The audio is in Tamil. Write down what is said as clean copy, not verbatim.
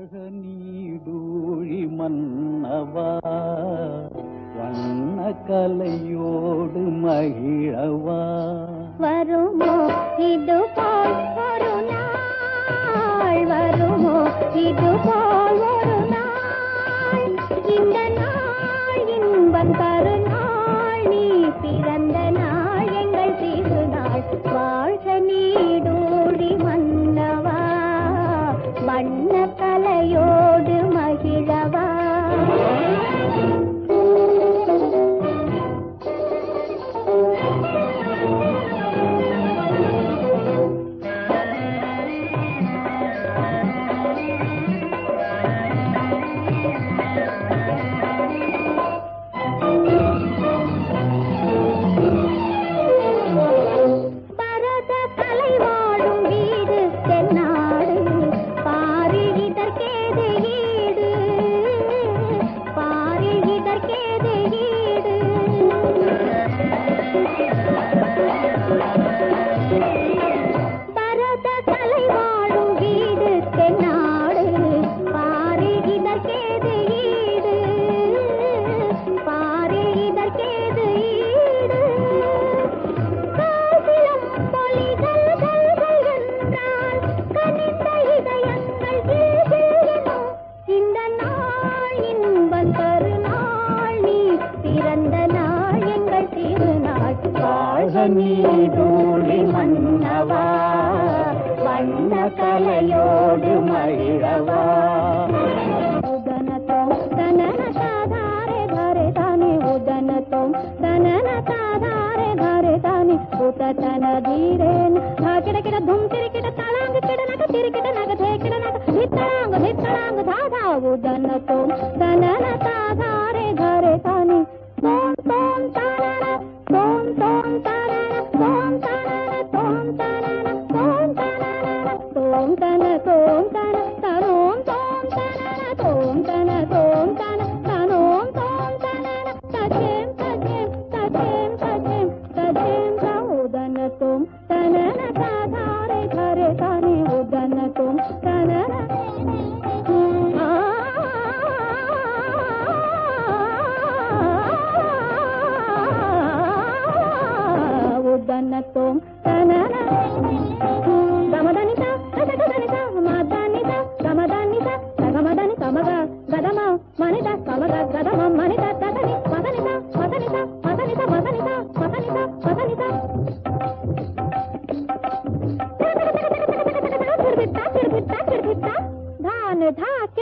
வாழ்க நீடூழி மன்னவா வண்ண கலையோடு மகிழவா வருமோ இது போல் ஒரு நாள் வருமோ இது போல் ஒரு நாள் இந்த நாள் இன்பம் தரு நாள் நீ பிறந்த நாள் எங்கள் திருநாள் வாழ்க நீடூழி மன்னவா வண்ண கலையோடு மகிழவா நீடூழி மன்னவா வண்ண கலையோடு மகிழவா உதனத்தோம் தனன சாதாரே घरे தானே உதனத்தோம் தனன சாதாரே घरे தானே உததன தீரேன் கிட தும் கிட தலாங்க கிட நக திரிகிட நக தேகிட நக धितलांग धाधा உதனத்தோம் தனன சாதாரே घरे தானே தோம் தோம் தானன தோம் தோம் உதனத்தோம் தனன கமதனிதா கதகதனிதா மதனிதா கமதனிதா கமதனி கமக கதம மனிதா கமக கதம மனிதா ததனி மதனிதா மதனிதா மதனிதா மதனிதா மதனிதா மதனிதா திருபித்தா திருபித்தா திருபித்தா धान धा